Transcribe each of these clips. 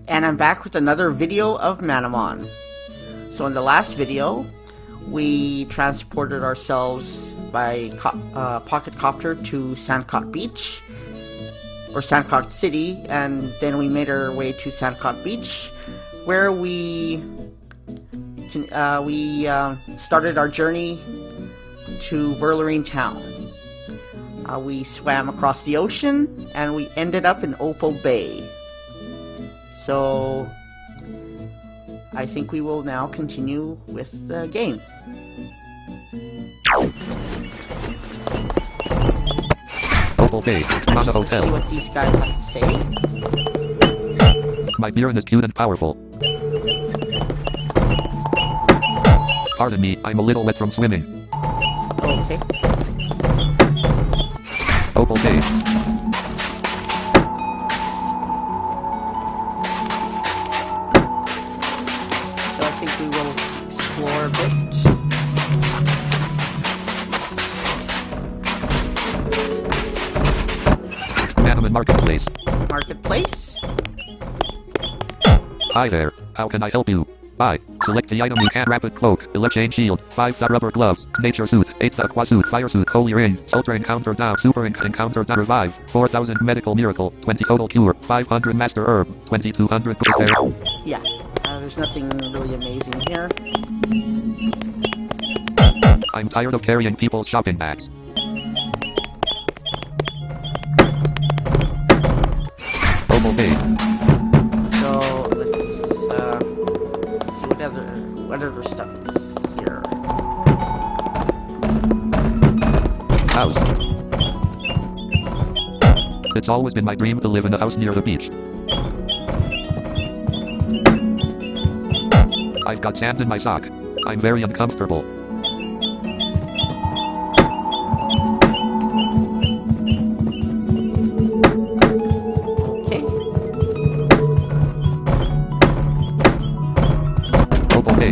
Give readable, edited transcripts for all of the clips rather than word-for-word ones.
And I'm back with another video of Manamon. So in the last video, we transported ourselves by pocket copter to Sandcot Beach, or Sandcot City, and then we made our way to Sandcot Beach, where we started our journey to Berlarine Town. We swam across the ocean, and we ended up in Opal Bay. So I think we will now continue with the game. Opal Bay, Plaza Hotel. See what these guys have to say. My Biron is cute and powerful. Pardon me, I'm a little wet from swimming. Okay. Opal Bay. So I think we will explore a bit. Manamon Marketplace. Marketplace. Hi there, how can I help you? Buy. Select the item you can. Rapid cloak, chain shield, 5 rubber gloves, nature suit, 8 aqua suit, fire suit, holy ring, ultra encounter down, super encounter down, revive, 4,000 medical miracle, 20 total cure, 500 master herb, 2,200 there. Yeah, there's nothing really amazing here. I'm tired of carrying people's shopping bags. Opal Bay. So let's see what other stuff is here. House. It's always been my dream to live in a house near the beach. I've got sand in my sock. I'm very uncomfortable. Okay. Opal Bay.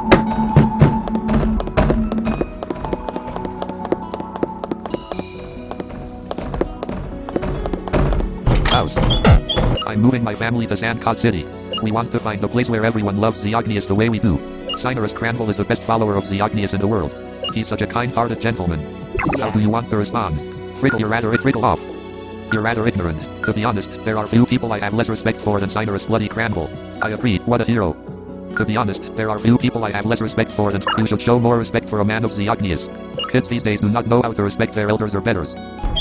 House. I'm moving my family to Sandcot City. We want to find a place where everyone loves Xeogneus the way we do. Cyrus Cranville is the best follower of Xeogneus in the world. He's such a kind-hearted gentleman. How do you want to respond? Friggle, you're rather friggle off. You're rather ignorant. To be honest, there are few people I have less respect for than Cyrus Bloody Cranville. I agree, what a hero. To be honest, there are few people I have less respect for than you should show more respect for a man of Xeogneus. Kids these days do not know how to respect their elders or betters.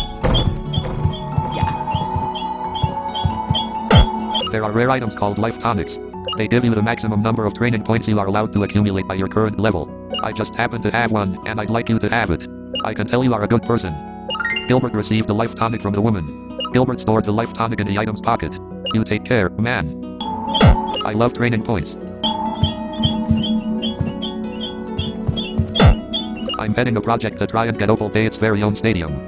There are rare items called life tonics. They give you the maximum number of training points you are allowed to accumulate by your current level. I just happen to have one, and I'd like you to have it. I can tell you are a good person. Gilbert received the life tonic from the woman. Gilbert stored the life tonic in the item's pocket. You take care, man. I love training points. I'm heading a project to try and get Opal Bay its very own stadium.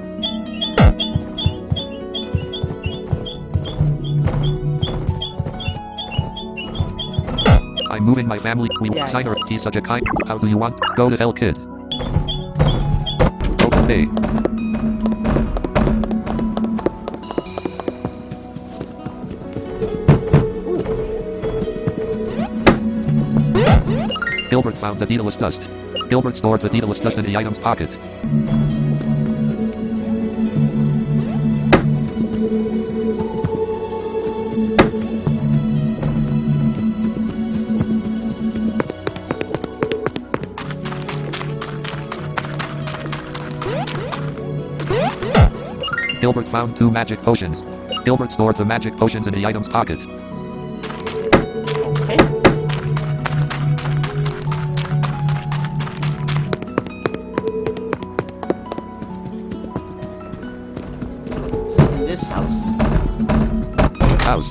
I'm moving my family. Signer, he's such a kind. How do you want? Go to hell, kid. Opal Bay. Gilbert found the Daedalus dust. Gilbert stored the Daedalus dust in the item's pocket. Gilbert found 2 magic potions. Gilbert stored the magic potions in the item's pocket. Okay. In this house. House.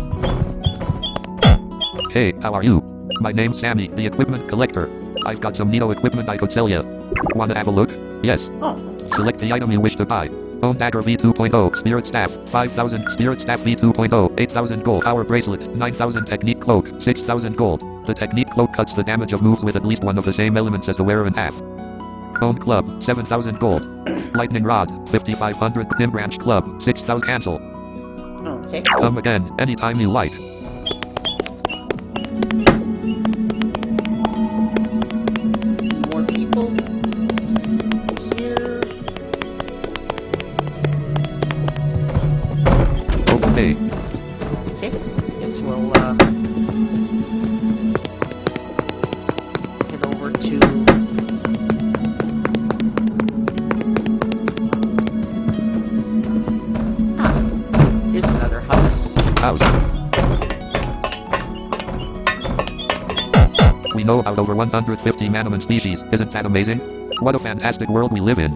Hey, how are you? My name's Sammy, the equipment collector. I've got some neato equipment I could sell you. Wanna have a look? Yes. Oh. Select the item you wish to buy. Bone Dagger V2.0, Spirit Staff, 5,000, Spirit Staff V2.0, 8,000 gold, Power Bracelet, 9,000 Technique Cloak, 6,000 gold. The Technique Cloak cuts the damage of moves with at least one of the same elements as the wearer in half. Bone Club, 7,000 gold. Lightning Rod, 5,500, Dim Branch Club, 6,000 cancel. Okay. Come again, anytime you like. More people here. Okay. Okay, guess we'll head over to here's another house. We know about over 150 Manaman species. Isn't that amazing? What a fantastic world we live in.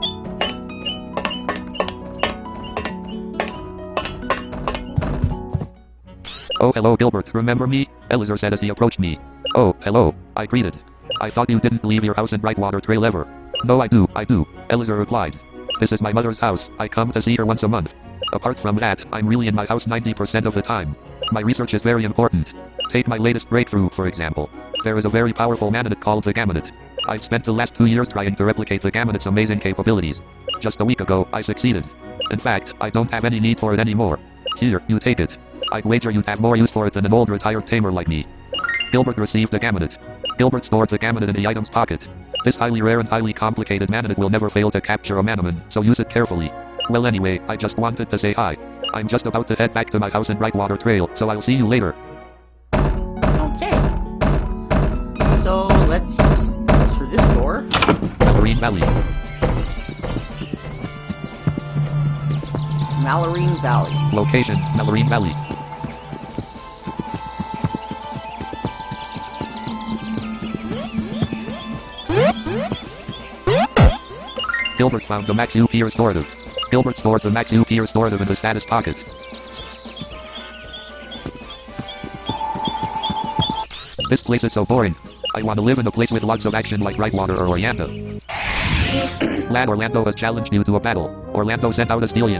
Oh, hello Gilbert, remember me? Elazar said as he approached me. Oh, hello, I greeted. I thought you didn't leave your house in Brightwater Trail ever. No, I do, Elazar replied. This is my mother's house, I come to see her once a month. Apart from that, I'm really in my house 90% of the time. My research is very important. Take my latest breakthrough, for example. There is a very powerful Manonid called the Gaminid. I've spent the last 2 years trying to replicate the Gaminid's amazing capabilities. Just a week ago, I succeeded. In fact, I don't have any need for it anymore. Here, you take it. I'd wager you'd have more use for it than an old retired tamer like me. Gilbert received the Gaminid. Gilbert stored the Gaminid in the item's pocket. This highly rare and highly complicated Manonid will never fail to capture a Manaman, so use it carefully. Well anyway, I just wanted to say hi. I'm just about to head back to my house in Brightwater Trail, so I'll see you later. Okay. So let's go through this door. Malorine Valley. Malorine Valley. Location, Malorine Valley. Gilbert found the Max UP restorative. Gilbert stored the Max UP restorative in the status pocket. This place is so boring. I want to live in a place with lots of action like Brightwater or Orlando. Lad Orlando has challenged you to a battle. Orlando sent out a Steelian.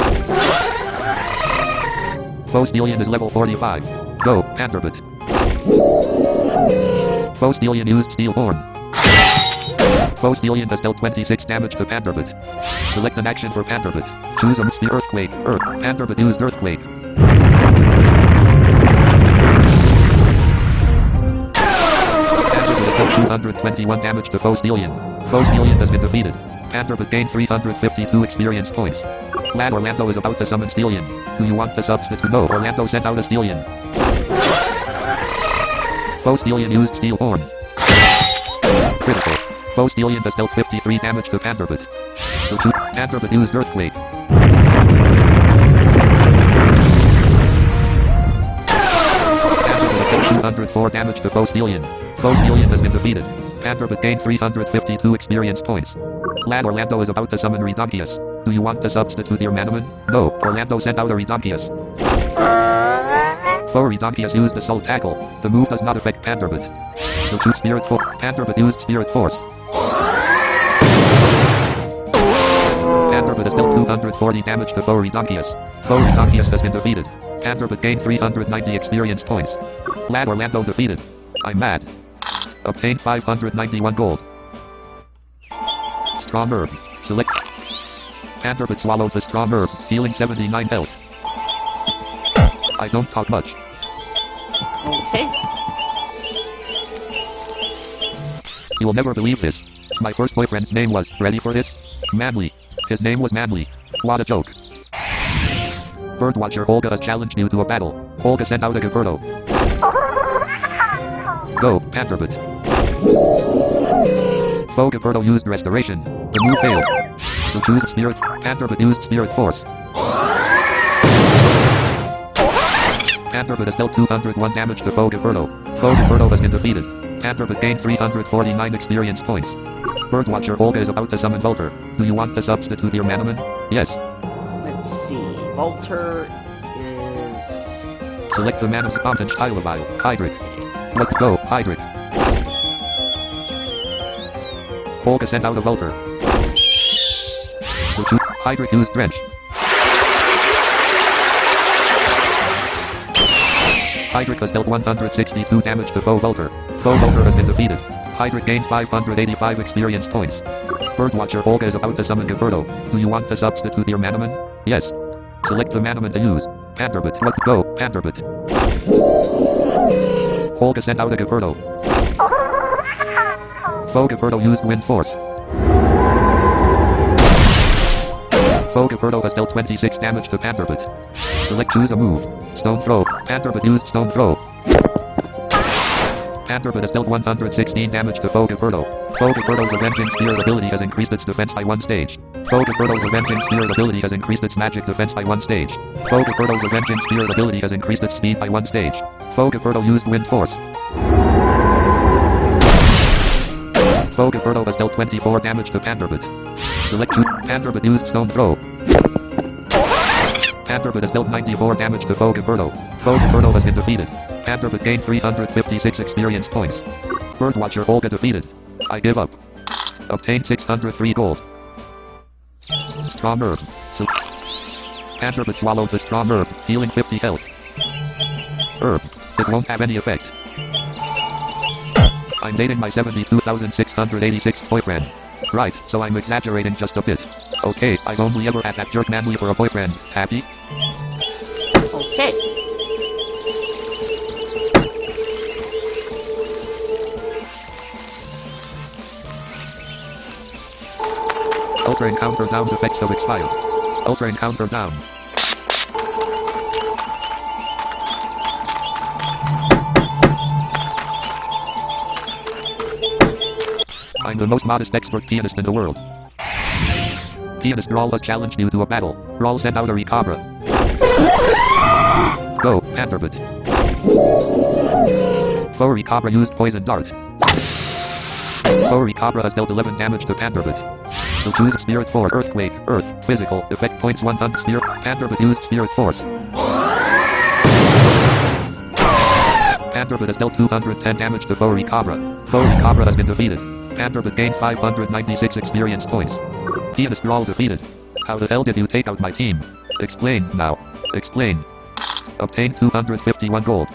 Foe Steelian is level 45. Go, Panderbit. Foe Steelian used Steel Horn. Foe Steelian has dealt 26 damage to Panderbit. Select an action for Panderbit. Choose a Spear Earthquake. Panderbit used Earthquake. Panderbit has dealt 221 damage to Foe Steelian. Foe Steelian has been defeated. Panderbit gained 352 experience points. Lad Orlando is about to summon Steelian. Do you want the substitute? No, Orlando sent out a Steelian. Foe Steelian used Steel Horn. Critical. Foe Steelian has dealt 53 damage to Panderbit. Panderbit used Earthquake. Panderbit has dealt 204 damage to Foe Steelian. Foe Steelian has been defeated. Panderbit gained 352 experience points. Lad Orlando is about to summon Redonkius. Do you want to substitute your Manaman? No, Orlando sent out a Redonkius. Foe Redonkius used Assault Tackle. The move does not affect Panderbit. Spirit Force. Panderbit used Spirit Force. Panderbit has dealt 240 damage to Foe Redonkius. Foe Redonkius has been defeated. Panderbit gained 390 experience points. Lad Orlando defeated. I'm mad. Obtained 591 gold. Strong Herb. Select. Panderbit swallowed the Strong Herb, healing 79 health. I don't talk much. Okay. You'll never believe this. My first boyfriend's name was, ready for this? Manly. His name was Manly. What a joke. Birdwatcher Olga has challenged you to a battle. Olga sent out a Gilberto. Go, Panderbit. Foe Gilberto used Restoration. The move failed. So choose Spirit. Panderbit used Spirit Force. Panderbit has dealt 201 damage to Foe Gilberto. Foe Gilberto has been defeated. Panderbit gained 349 experience points. Birdwatcher Olga is about to summon Volter. Do you want to substitute your Manaman? Yes. Let's see. Volter is... Select the Man's Spontage Hylevile. Hydric. Let's go, Hydric. Olga sent out a Volter. So Hydric used Drench. Hydric has dealt 162 damage to Foe Volter. Foe Volter has been defeated. Hydric gained 585 experience points. Birdwatcher Olga is about to summon Gilberto. Do you want to substitute your Manaman? Yes. Select the Manaman to use. Panderbit. Let's go, Panderbit. Polka sent out a Gilberto. Foe Gilberto used Wind Force. Foe Gilberto has dealt 26 damage to Panderbit. Select choose a move. Stone Throw. Panderbit used Stone Throw. Panderbit has dealt 116 damage to Foe Gilberto. Foe Gilberto's Avenging Spirit ability has increased its defense by 1 stage. Foe Gilberto's Avenging Spirit ability has increased its magic defense by 1 stage. Foe Gilberto's Avenging Spirit ability has increased its speed by 1 stage. Foe Gilberto used Wind Force. Foe Gilberto has dealt 24 damage to Panderbit. Select choose. Panderbit used Stone Throw. Panderbit has dealt 94 damage to Foe Gilberto. Foe Gilberto has been defeated. Panderbit gained 356 experience points. Birdwatcher Olga defeated. I give up. Obtained 603 gold. Strong Herb. So Panderbit swallowed the Strong Herb, healing 50 health. Herb. It won't have any effect. I'm dating my 72,686 boyfriend. Right, so I'm exaggerating just a bit. Okay, I've only ever had that jerk Manly for a boyfriend. Happy? Okay. Ultra Encounter Down's effects have expired. Ultra Encounter Down. I'm the most modest expert pianist in the world. Pianist Rawl has challenged you to a battle. Rawl sent out a Recabra. Go, Panderbit. Foe Recabra used Poison Dart. Foe Recabra has dealt 11 damage to Panderbit. So choose Spirit Force. Earthquake. Earth. Physical. Effect points 100. Spirit. Panderbit used Spirit Force. Panderbit has dealt 210 damage to Foe Recabra. Foe Recabra has been defeated. Panderbit gained 596 experience points. Pianist Rawl defeated. How the hell did you take out my team? Explain now. Explain. Obtained 251 gold.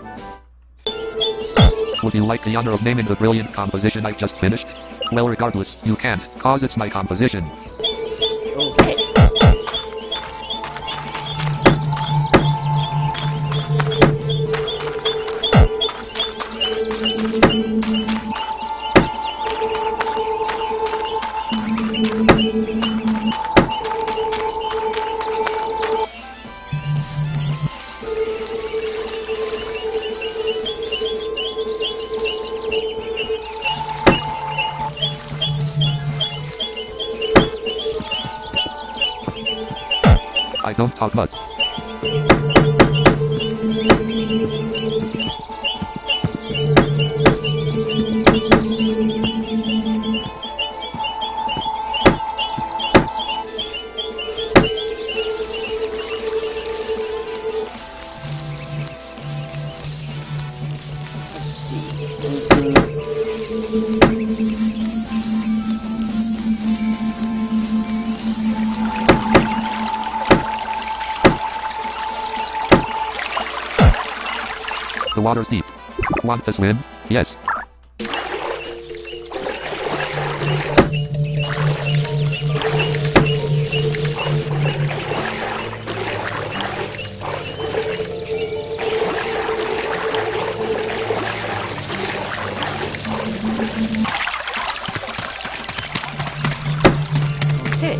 Would you like the honor of naming the brilliant composition I've just finished? Well, regardless, you can't, cause it's my composition. Okay. I don't talk much. The water's deep. Want to swim? Yes. Okay.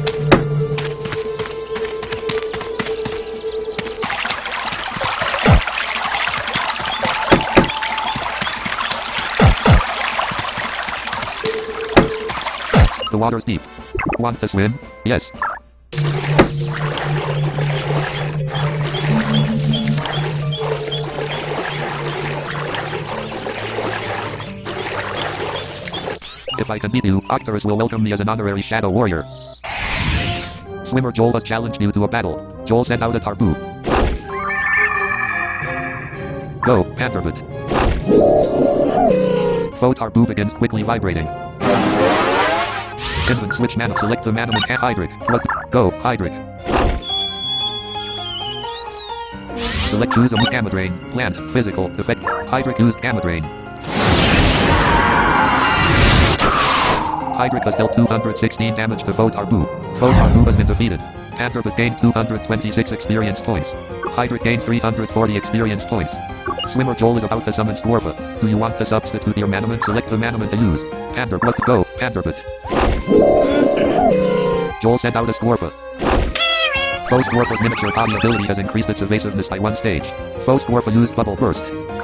The water's deep. Want to swim? Yes. If I can beat you, Octarus will welcome me as an honorary Shadow Warrior. Swimmer Joel has challenged you to a battle. Joel sent out a Tarbu. Go, Panderbit. Foe Tarbu begins quickly vibrating. Invent switch mana. Select the mana and Hydric. What? Go, Hydric. Select choose a Gamma Drain. Plant. Physical. Effect. Hydric used Gamma Drain. Hydric has dealt 216 damage to Foe Tarbu. Foe Tarbu has been defeated. Panderbit gained 226 experience points. Hydric gained 340 experience points. Swimmer Joel is about to summon Scorpa. Do you want to substitute your Manamon? Select the Manamon to use. Let's go, Panderbit. Joel sent out a Scorpa. Foe Scorpa's miniature body ability has increased its evasiveness by 1 stage. Foe Scorpa used Bubble Burst.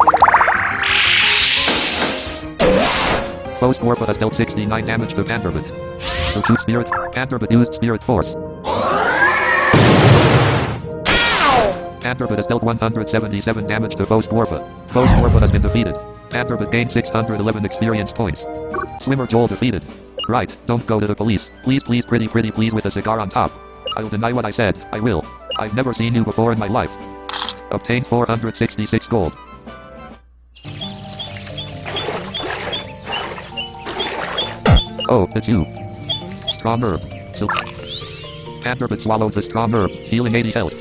Foe Scorpa has dealt 69 damage to Panderbit. So choose Spirit. Panderbit used Spirit Force. Panderbit has dealt 177 damage to Foe Scorpa. Foe Scorpa has been defeated. Panderbit gained 611 experience points. Swimmer Joel defeated. Right, don't go to the police. Please, please, pretty please with a cigar on top. I'll deny what I said. I will. I've never seen you before in my life. Obtained 466 gold. Oh, it's you. Strong herb. So Panderbit swallowed the strong herb, healing 80 health.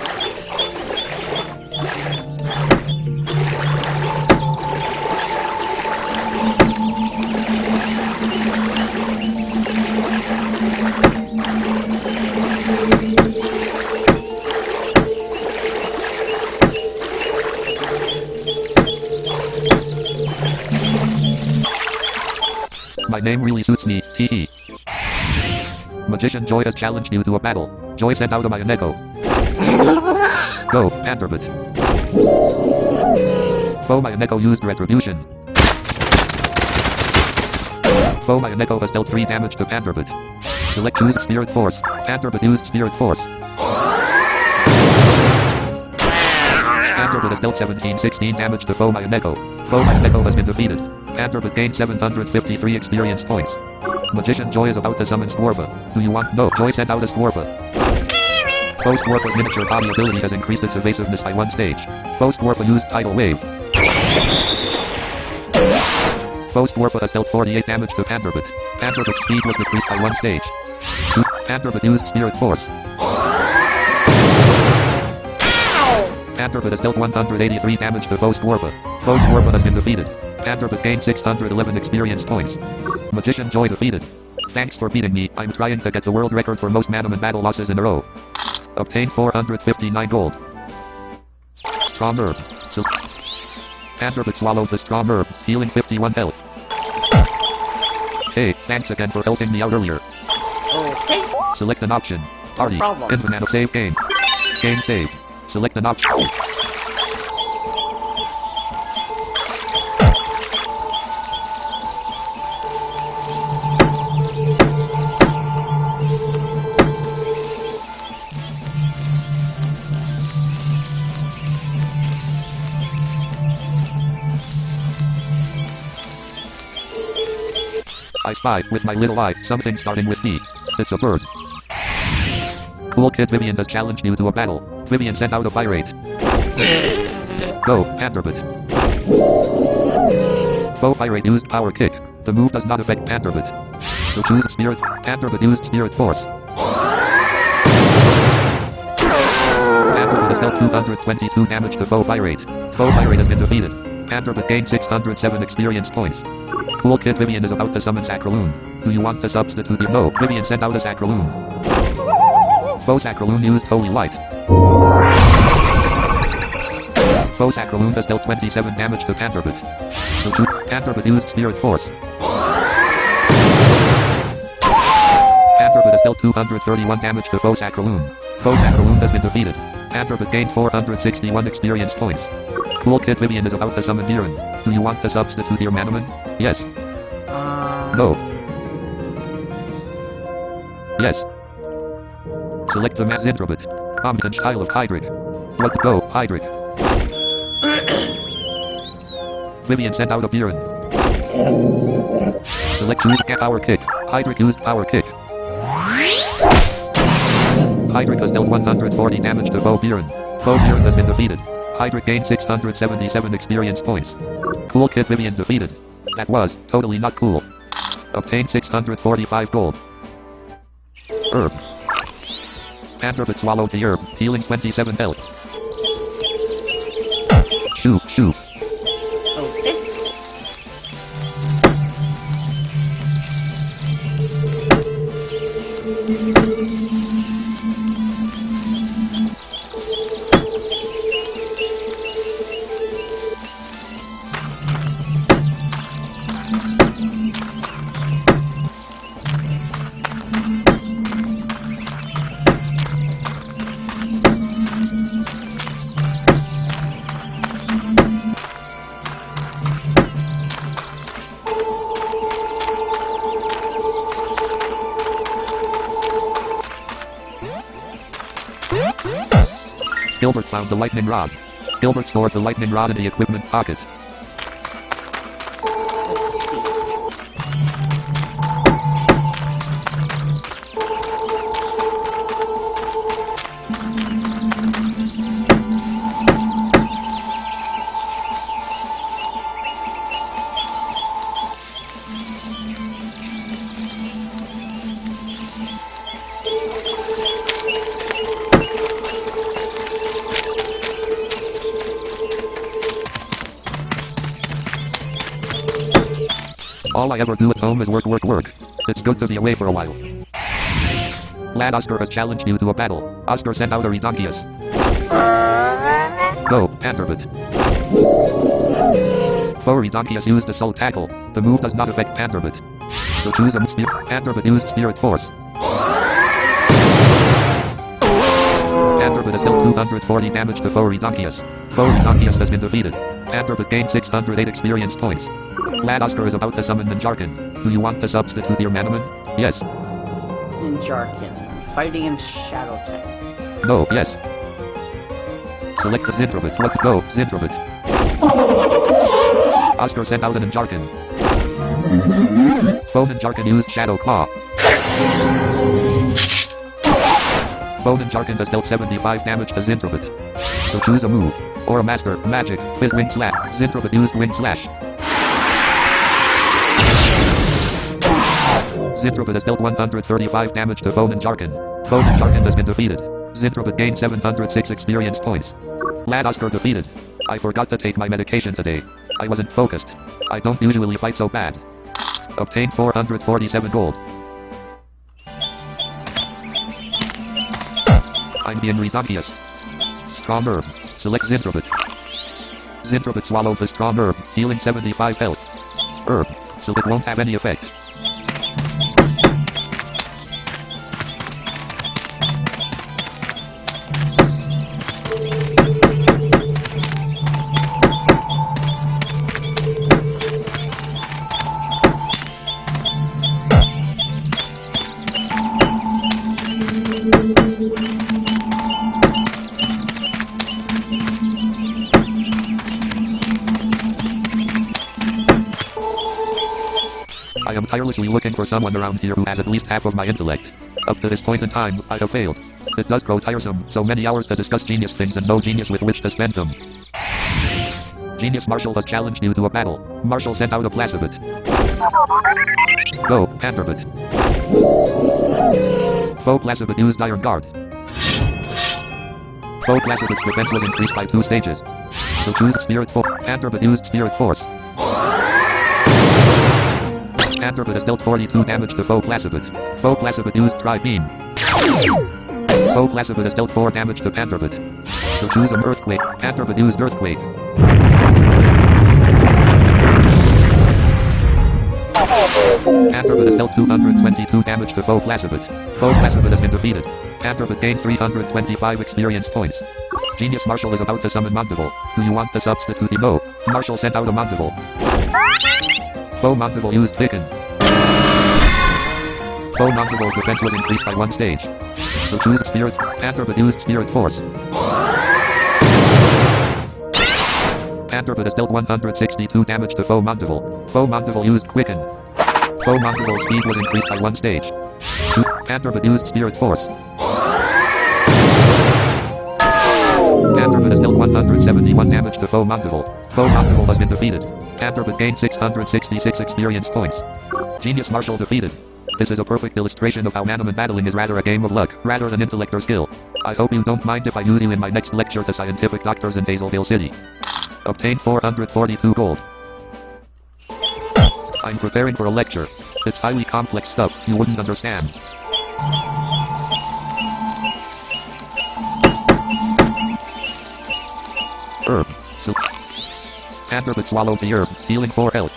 My name really suits me, Tee. Magician Joy has challenged you to a battle. Joy sent out a Mayaneko. Go, Panderbit. Foe Mayaneko used Retribution. Foe Mayaneko has dealt 3 damage to Panderbit. Select used Spirit Force. Panderbit used Spirit Force. Panderbit has dealt 16 damage to Foe Mayaneko. Foe Mayaneko has been defeated. Panderbit gained 753 experience points. Magician Joy is about to summon Scorpa. Do you want? No. Joy sent out a Scorpa. Foe Scorpa's miniature body ability has increased its evasiveness by 1 stage. Foe Scorpa used Tidal Wave. Foe Scorpa has dealt 48 damage to Panderbit. Panderbit's speed was decreased by 1 stage. Panderbit used Spirit Force. Panderbit has dealt 183 damage to Foe Scorpa. Foe Scorpa has been defeated. Panderbit gained 611 experience points. Magician Joy defeated. Thanks for beating me. I'm trying to get the world record for most Manamon battle losses in a row. Obtained 459 gold. Strong herb. So Panderbit swallowed the strong herb, healing 51 health. Hey, thanks again for helping me out earlier. Okay. Select an option. Party. No problem. Infinite save game. Game saved. Select an option. I spy, with my little eye, something starting with D. It's a bird. Cool Kid Vivian has challenged you to a battle. Vivian sent out a fire rate. Go, Panderbit. Foe fire rate used Power Kick. The move does not affect Panderbit. So choose Spirit. Panderbit used Spirit Force. Panderbit has dealt 222 damage to Foe fire rate. Foe fire rate has been defeated. Panderbit gained 607 experience points. Cool Kid Vivian is about to summon Sacraloon. Do you want to substitute your? No. Vivian sent out a Sacraloon. Foe Sacraloon used Holy Light. Foe Sacraloon has dealt 27 damage to Panderbit. So Panderbit used Spirit Force. Panderbit has dealt 231 damage to Foe Sacraloon. Foe Sacraloon has been defeated. Panderbit gained 461 experience points. Cool Kid Vivian is about to summon Diren. Do you want to substitute your Manamon? Yes. No. Yes. Select the Mazindrobit. Omniton style of Hydric. Let's go, Hydric. Vivian sent out a Diren. Select use Power Kick. Hydric used Power Kick. Hydric has dealt 140 damage to Foe Diren. Foe Diren has been defeated. Hydric gained 677 experience points. Cool Kid Vivian defeated. That was totally not cool. Obtained 645 gold. Herb. Panderbit swallowed the herb, healing 27 health. Shoo, shoo. Okay. Gilbert found the lightning rod. Gilbert stored the lightning rod in the equipment pocket. All I ever do at home is work. It's good to be away for a while. Glad Oscar has challenged you to a battle. Oscar sent out a Redonkulus. Go, Panderbit. Foe Redonkulus used Assault Tackle. The move does not affect Panderbit. So choose a spear. Panderbit used Spirit Force. Panderbit has dealt 240 damage to Foe Redonkulus. Foe Redonkulus has been defeated. Panderbit gained 608 experience points. Glad Oscar is about to summon Ninjarkin. Do you want to substitute your Manaman? Yes. Ninjarkin. Fighting in Shadow type. No, yes. Select the Zintrobit. Let's go, Zintrobit. Oscar sent out a Ninjarkin. Foe Ninjarkin used Shadow Claw. Foe Ninjarkin has dealt 75 damage to Zintrobit. So choose a move. Or a master, magic, Fizz Wing Slash. Zintrobit used Wing Slash. Zintrobit has dealt 135 damage to Foe Ninjarkin. Foe Ninjarkin has been defeated. Zintrobit gained 706 experience points. Glad Oscar defeated. I forgot to take my medication today. I wasn't focused. I don't usually fight so bad. Obtained 447 gold. I'm the Redonkulus. Strong Herb. Select Zintrobit. Zintrobit swallowed the Strong Herb, healing 75 health. Herb, so it won't have any effect. I am tirelessly looking for someone around here who has at least half of my intellect. Up to this point in time, I have failed. It does grow tiresome, so many hours to discuss genius things and no genius with which to spend them. Genius Marshall has challenged you to a battle. Marshall sent out a Placibit. Go, Panderbit. Foe Placibit used Iron Guard. Foe Placibit's defense was increased by 2 stages. So choose Spirit Force. Panderbit used Spirit Force. Panderbit has dealt 42 damage to Foe Placibit. Foe Placibit used Tri-Beam. Foe Placibit has dealt 4 damage to Panderbit. So choose an Earthquake. Panderbit used Earthquake. Panderbit has dealt 222 damage to Foe Placibit. Foe Placibit has been defeated. Panderbit gained 325 experience points. Genius Marshall is about to summon Mondival. Do you want to substitute the No? Marshall sent out a Mondival. Foe Mondival used Dickon. Foe Mondival's defense was increased by 1 stage. So choose Spirit. Panderbit used Spirit Force. Panderbit has dealt 162 damage to Foe Mondival. Foe Mondival used Quicken. Foe Mondival's speed was increased by 1 stage. Panderbit used Spirit Force. Panderbit has dealt 171 damage to Foe Mondival. Foe Mondival has been defeated. Panderbit gained 666 experience points. Genius Marshall defeated. This is a perfect illustration of how Manaman battling is rather a game of luck, rather than intellect or skill. I hope you don't mind if I use you in my next lecture to scientific doctors in Hazeldale City. Obtained 442 gold. I'm preparing for a lecture. It's highly complex stuff, you wouldn't understand. Herb. So Panderbit swallowed the herb, healing 4 health.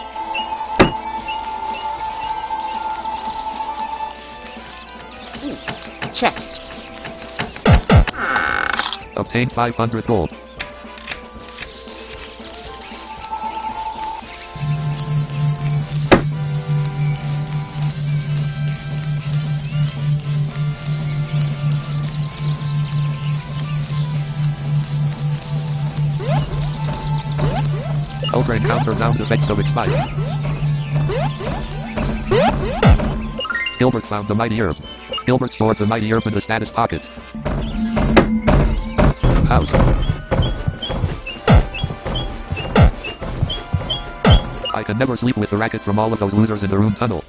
Chest. Obtained 500 gold. Ultra encounter sound effects of expired. Gilbert found the mighty herb. Gilbert stored the mighty herb in the status pocket. House. I can never sleep with the racket from all of those losers in the room tunnel.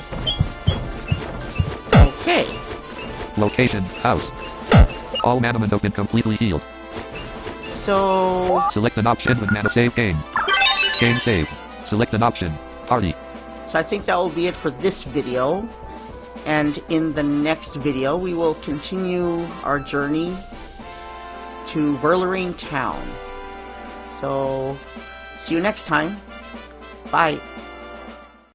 Okay. Location, house. All Manaman have been completely healed. So... Select an option with mana save game. Game saved. Select an option. Party. So I think that will be it for this video. And in the next video, we will continue our journey to Verlarine Town. So, see you next time. Bye.